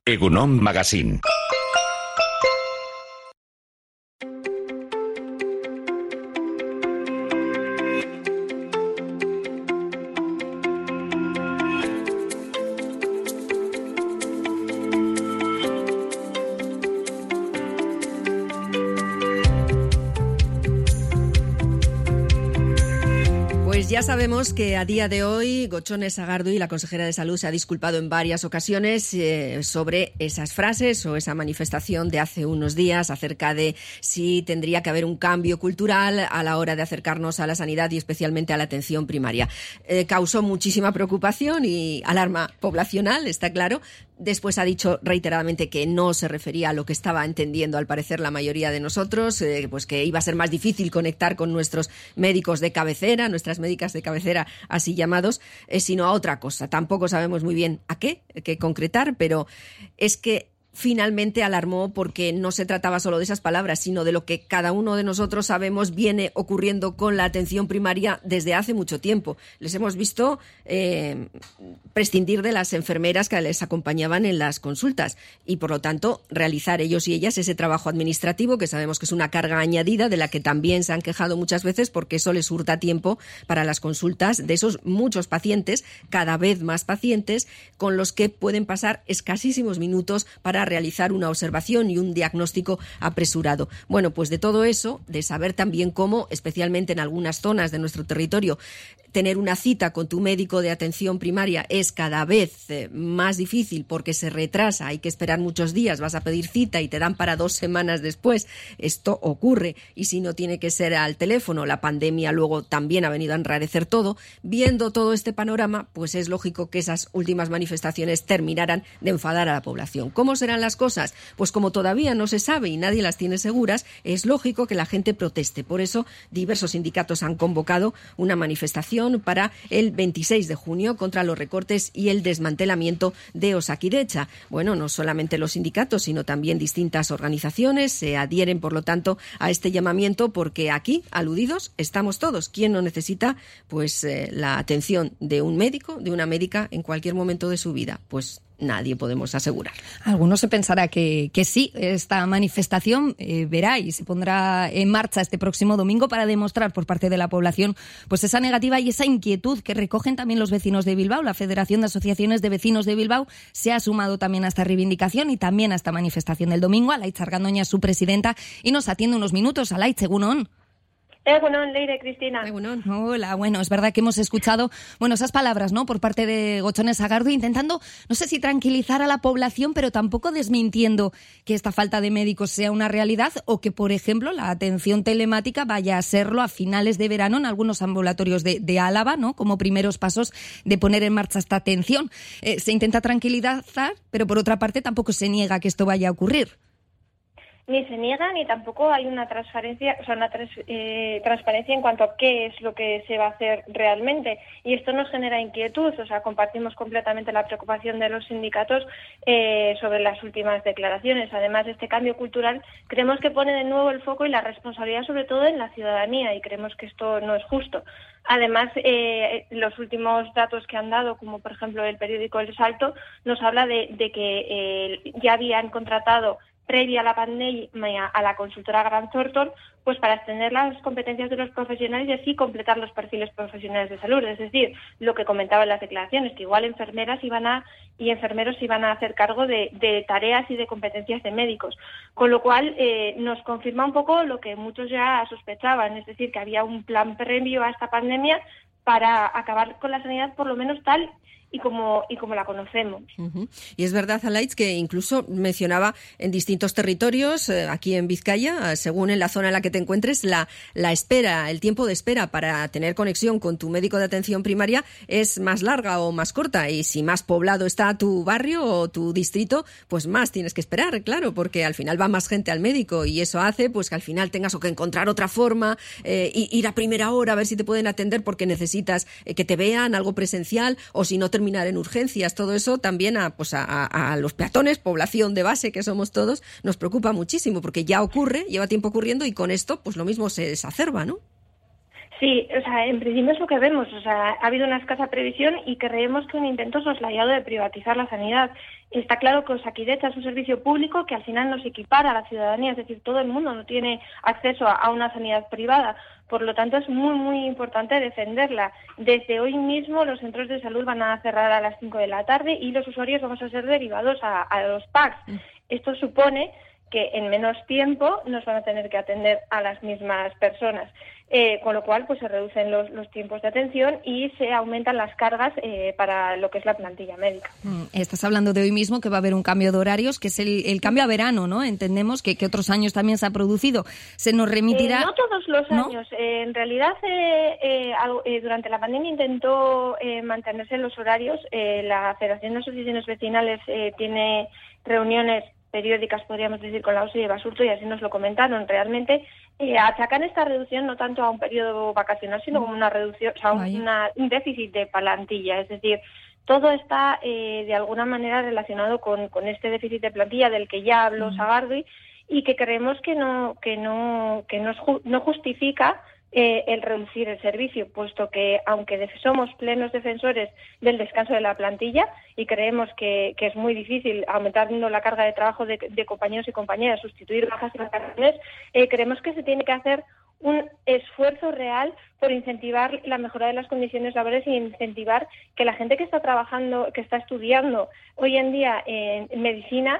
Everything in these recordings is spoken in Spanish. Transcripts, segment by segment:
Egunon Magazine. Pues ya sabemos que a día de hoy Gotzone Sagardui, la consejera de Salud, se ha disculpado en varias ocasiones sobre esas frases o esa manifestación de hace unos días acerca de si tendría que haber un cambio cultural a la hora de acercarnos a la sanidad y especialmente a la atención primaria. Causó muchísima preocupación y alarma poblacional, está claro. Después ha dicho reiteradamente que no se refería a lo que estaba entendiendo al parecer la mayoría de nosotros, pues que iba a ser más difícil conectar con nuestros médicos de cabecera, nuestras médicas de cabecera así llamados, sino a otra cosa. Tampoco sabemos muy bien a qué concretar, pero es que finalmente alarmó porque no se trataba solo de esas palabras, sino de lo que cada uno de nosotros sabemos viene ocurriendo con la atención primaria desde hace mucho tiempo. Les hemos visto prescindir de las enfermeras que les acompañaban en las consultas y, por lo tanto, realizar ellos y ellas ese trabajo administrativo que sabemos que es una carga añadida de la que también se han quejado muchas veces porque eso les hurta tiempo para las consultas de esos muchos pacientes, cada vez más pacientes, con los que pueden pasar escasísimos minutos para realizar una observación y un diagnóstico apresurado. Bueno, pues de todo eso, de saber también cómo, especialmente en algunas zonas de nuestro territorio, tener una cita con tu médico de atención primaria es cada vez más difícil porque se retrasa, hay que esperar muchos días, vas a pedir cita y te dan para 2 semanas después. Esto ocurre y si no tiene que ser al teléfono, la pandemia luego también ha venido a enrarecer todo. Viendo todo este panorama, pues es lógico que esas últimas manifestaciones terminaran de enfadar a la población. ¿Cómo serán las cosas? Pues como todavía no se sabe y nadie las tiene seguras, es lógico que la gente proteste. Por eso diversos sindicatos han convocado una manifestación para el 26 de junio contra los recortes y el desmantelamiento de Osakidecha. Bueno, no solamente los sindicatos, sino también distintas organizaciones se adhieren, por lo tanto, a este llamamiento porque aquí, aludidos, estamos todos. ¿Quién no necesita pues la atención de un médico, de una médica en cualquier momento de su vida? Pues nadie podemos asegurar. Algunos se pensará que sí, esta manifestación verá y se pondrá en marcha este próximo domingo para demostrar por parte de la población pues esa negativa y esa inquietud que recogen también los vecinos de Bilbao. La Federación de Asociaciones de Vecinos de Bilbao se ha sumado también a esta reivindicación y también a esta manifestación del domingo. Alaitz Argandoña es su presidenta y nos atiende unos minutos. Alaitz, egunon. Egunon, Leire, Cristina. Egunon. Hola, bueno, es verdad que hemos escuchado, esas palabras, ¿no?, por parte de Gotzone Sagardui, intentando, no sé si tranquilizar a la población, pero tampoco desmintiendo que esta falta de médicos sea una realidad o que, por ejemplo, la atención telemática vaya a serlo a finales de verano en algunos ambulatorios de Álava, ¿no?, como primeros pasos de poner en marcha esta atención. Se intenta tranquilizar, pero por otra parte tampoco se niega que esto vaya a ocurrir. Ni se niega ni tampoco hay una transparencia en cuanto a qué es lo que se va a hacer realmente, y esto nos genera inquietud. Compartimos completamente la preocupación de los sindicatos sobre las últimas declaraciones. Además, este cambio cultural creemos que pone de nuevo el foco y la responsabilidad sobre todo en la ciudadanía, y creemos que esto no es justo. Además, los últimos datos que han dado, como por ejemplo el periódico El Salto, nos habla de que ya habían contratado previa a la pandemia a la consultora Grant Thornton, pues para extender las competencias de los profesionales y así completar los perfiles profesionales de salud. Es decir, lo que comentaba en las declaraciones, que igual enfermeras y enfermeros iban a hacer cargo de tareas y de competencias de médicos. Con lo cual nos confirma un poco lo que muchos ya sospechaban, es decir, que había un plan previo a esta pandemia para acabar con la sanidad por lo menos tal y como la conocemos. Uh-huh. Y es verdad, Alaitz, que incluso mencionaba en distintos territorios, aquí en Vizcaya, según en la zona en la que te encuentres, la espera, el tiempo de espera para tener conexión con tu médico de atención primaria es más larga o más corta, y si más poblado está tu barrio o tu distrito, pues más tienes que esperar, claro, porque al final va más gente al médico y eso hace pues que al final tengas que encontrar otra forma, ir a primera hora a ver si te pueden atender porque necesitas que te vean, algo presencial, o si no terminar en urgencias. Todo eso también a los peatones, población de base que somos todos, nos preocupa muchísimo porque ya ocurre, lleva tiempo ocurriendo y con esto pues lo mismo se exacerba, ¿no? Sí, o sea, en principio es lo que vemos. O sea, ha habido una escasa previsión y creemos que un intento soslayado de privatizar la sanidad. Está claro que Osakidetza es un servicio público que al final nos equipara a la ciudadanía, es decir, todo el mundo no tiene acceso a una sanidad privada. Por lo tanto, es muy, muy importante defenderla. Desde hoy mismo los centros de salud van a cerrar a las 5 de la tarde y los usuarios vamos a ser derivados a los PACs. Esto supone que en menos tiempo nos van a tener que atender a las mismas personas, con lo cual pues se reducen los tiempos de atención y se aumentan las cargas para lo que es la plantilla médica. Estás hablando de hoy mismo que va a haber un cambio de horarios, que es el cambio a verano, ¿no? Entendemos que otros años también se ha producido. Se nos remitirá... No todos los años. En realidad, durante la pandemia intentó mantenerse los horarios. La Federación de Asociaciones Vecinales tiene reuniones periódicas, podríamos decir, con la OSI de Basurto, y así nos lo comentaron. Realmente achacan esta reducción no tanto a un periodo vacacional, sino como una reducción, o sea, un déficit de plantilla. Es decir, todo está de alguna manera relacionado con este déficit de plantilla del que ya habló Sagardui, y que creemos que no justifica el reducir el servicio, puesto que aunque somos plenos defensores del descanso de la plantilla y creemos que es muy difícil, aumentando la carga de trabajo de compañeros y compañeras, sustituir bajas y vacaciones, creemos que se tiene que hacer un esfuerzo real por incentivar la mejora de las condiciones laborales y incentivar que la gente que está trabajando, que está estudiando hoy en día en medicina,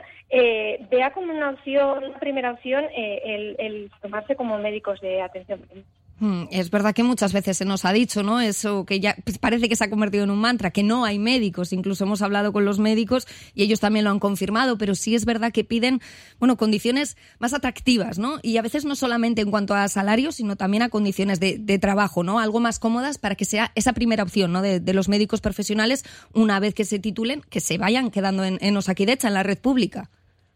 vea como una opción, una primera opción, el tomarse como médicos de atención primaria. Es verdad que muchas veces se nos ha dicho, ¿no? Eso que ya parece que se ha convertido en un mantra, que no hay médicos. Incluso hemos hablado con los médicos y ellos también lo han confirmado, pero sí es verdad que piden, condiciones más atractivas, ¿no? Y a veces no solamente en cuanto a salarios, sino también a condiciones de trabajo, ¿no? Algo más cómodas para que sea esa primera opción, ¿no? De los médicos profesionales, una vez que se titulen, que se vayan quedando en Osakidetza, en la red pública.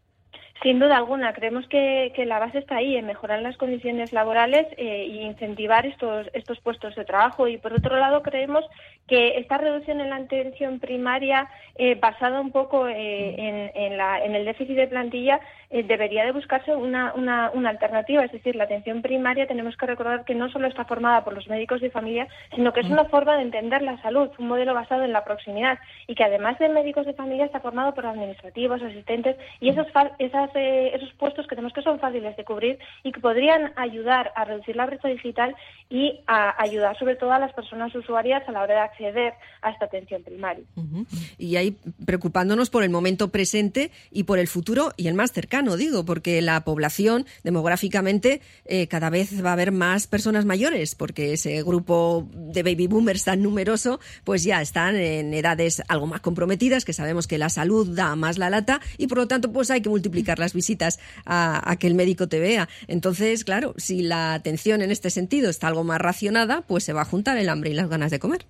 Sin duda alguna, creemos que la base está ahí, en mejorar las condiciones laborales e incentivar estos puestos de trabajo. Y por otro lado, creemos que esta reducción en la atención primaria, basada un poco en el déficit de plantilla, debería de buscarse una alternativa. Es decir, la atención primaria, tenemos que recordar que no solo está formada por los médicos de familia, sino que es una forma de entender la salud, un modelo basado en la proximidad, y que además de médicos de familia está formado por administrativos, asistentes, y esos puestos creemos que son fáciles de cubrir y que podrían ayudar a reducir la brecha digital y a ayudar sobre todo a las personas usuarias a la hora de acceder a esta atención primaria. Y ahí preocupándonos por el momento presente y por el futuro y el más cercano, porque la población demográficamente cada vez va a haber más personas mayores, porque ese grupo de baby boomers tan numeroso pues ya están en edades algo más comprometidas, que sabemos que la salud da más la lata y por lo tanto pues hay que multiplicar las visitas a que el médico te vea. Entonces, claro, si la atención en este sentido está algo más racionada, pues se va a juntar el hambre y las ganas de comer.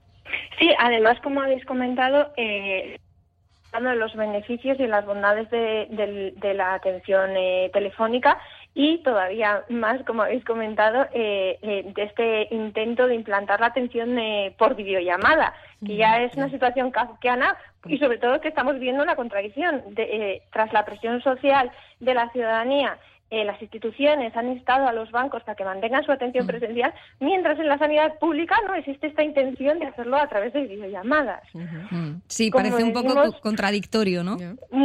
Sí, además, como habéis comentado, de los beneficios y las bondades de la atención telefónica, y todavía más, como habéis comentado, de este intento de implantar la atención por videollamada, que ya es una situación kafkiana, y sobre todo que estamos viendo una contradicción. Tras la presión social de la ciudadanía, las instituciones han instado a los bancos para que mantengan su atención presencial, mientras en la sanidad pública no existe esta intención de hacerlo a través de videollamadas. Sí, parece un poco contradictorio, ¿no?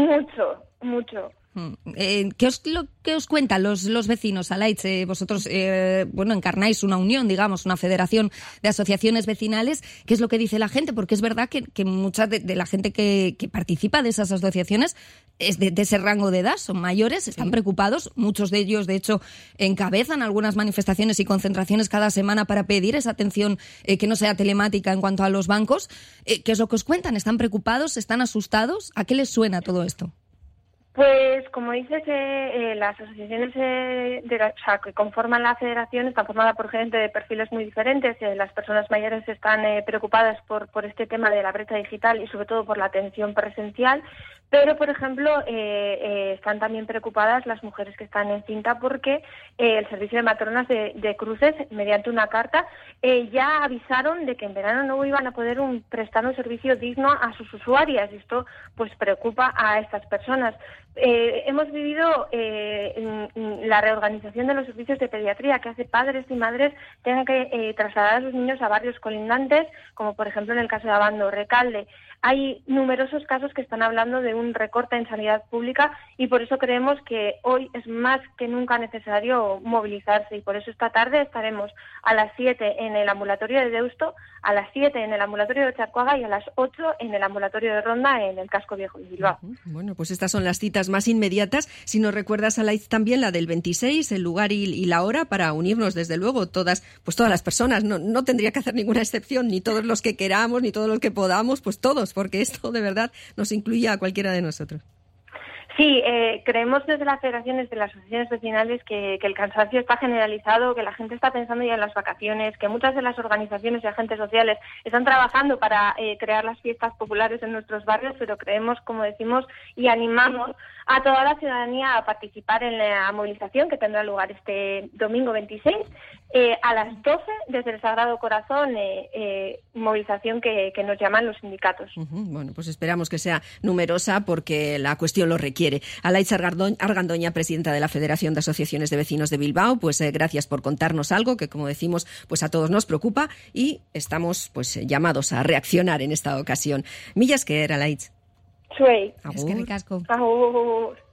Mucho. ¿Qué os cuentan los vecinos, Alaitz? Vosotros, encarnáis una unión, digamos, una federación de asociaciones vecinales. ¿Qué es lo que dice la gente? Porque es verdad que mucha de la gente que participa de esas asociaciones es de ese rango de edad, son mayores, están preocupados. Muchos de ellos, de hecho, encabezan algunas manifestaciones y concentraciones cada semana para pedir esa atención que no sea telemática en cuanto a los bancos. ¿Qué es lo que os cuentan? ¿Están preocupados? ¿Están asustados? ¿A qué les suena todo esto? Pues, como dices, las asociaciones que conforman la federación están formadas por gente de perfiles muy diferentes. Las personas mayores están preocupadas por este tema de la brecha digital y sobre todo por la atención presencial. Pero, por ejemplo, están también preocupadas las mujeres que están encinta porque el servicio de matronas de cruces, mediante una carta, ya avisaron de que en verano no iban a poder prestar un servicio digno a sus usuarias. Y esto pues preocupa a estas personas. Hemos vivido la reorganización de los servicios de pediatría, que hace padres y madres tengan que trasladar a sus niños a barrios colindantes, como por ejemplo en el caso de Abando o Recalde. Hay numerosos casos que están hablando de un recorte en sanidad pública y por eso creemos que hoy es más que nunca necesario movilizarse, y por eso esta tarde estaremos a las 7 en el ambulatorio de Deusto, a las 7 en el ambulatorio de Ocharcoaga y a las 8 en el ambulatorio de Ronda en el Casco Viejo de Bilbao. Bueno, pues estas son las citas más inmediatas. Si nos recuerdas, Alaitz, también la del 26, el lugar y la hora para unirnos, desde luego, todas las personas. No tendría que hacer ninguna excepción, ni todos los que queramos, ni todos los que podamos, pues todos, porque esto de verdad nos incluye a cualquiera de nosotros. Sí, creemos desde las federaciones, de las asociaciones vecinales, que el cansancio está generalizado, que la gente está pensando ya en las vacaciones, que muchas de las organizaciones y agentes sociales están trabajando para crear las fiestas populares en nuestros barrios, pero creemos, como decimos, y animamos a toda la ciudadanía a participar en la movilización que tendrá lugar este domingo 26 a las 12 desde el Sagrado Corazón, movilización que nos llaman los sindicatos. Bueno, pues esperamos que sea numerosa porque la cuestión lo requiere. Alaitz Argandoña, presidenta de la Federación de Asociaciones de Vecinos de Bilbao, pues gracias por contarnos algo que, como decimos, pues a todos nos preocupa y estamos pues llamados a reaccionar en esta ocasión. Mila esker, Alaitz. Zuei. Eskerrik asko. Agur.